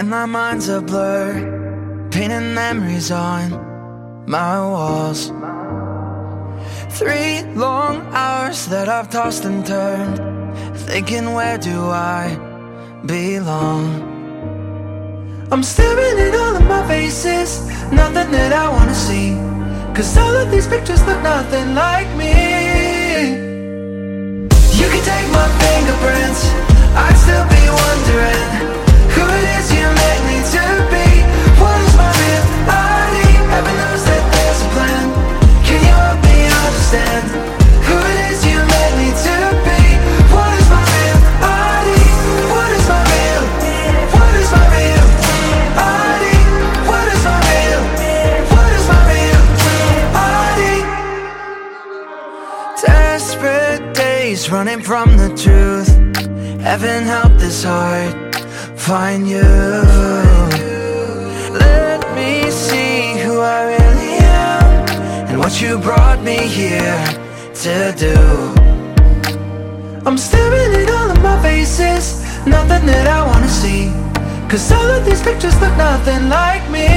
and my mind's a blur, painting memories on my walls. 3 long hours that I've tossed and turned, thinking where do I belong. I'm staring at all of my faces, nothing that I wanna see, 'cause all of these pictures look nothing like me. You can take my fingerprints, I'd still be wondering who it is you made me to be. What is my reality? Heaven knows that there's a plan. Can you help me understand who it is you made me to be? What is my reality? What is my real? What is my reality? What is my real? What is my reality? Desperate days running from the truth. Heaven help this heart find you. Let me see who I really am and what you brought me here to do. I'm staring at all of my faces, nothing that I wanna see, 'cause all of these pictures look nothing like me.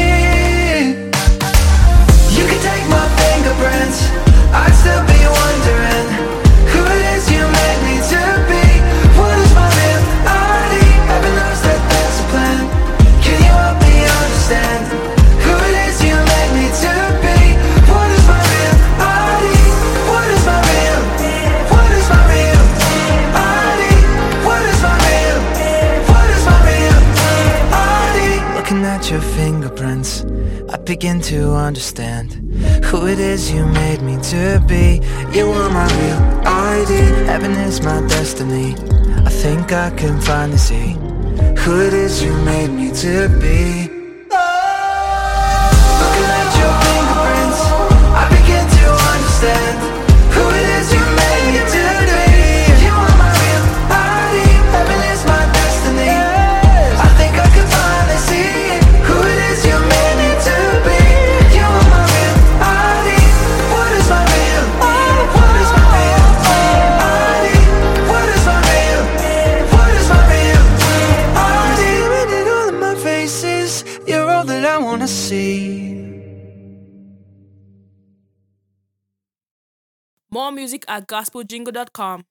You can take my fingerprints, I'd still be wondering who it is you made me to be. What is my reality? Heaven knows that there's a plan. Can you help me understand who it is you made me to be? What is my reality? What is my real? What is my reality? What is my real? What is my reality? Looking at your fingerprints, I begin to understand who it is you made me to be. You are my real ID. Heaven is my destiny. I think I can finally see who it is you made me to be. Looking at your fingerprints, I begin to understand who it is you made me to be. You are my real ID. Heaven is my destiny. I think I can finally see who it is you made me to be. You are my real ID. What is my real? What is my real ID? What is my real? What is my real ID? Staring at all of my faces, you're all that I wanna see. More music at gospeljingle.com.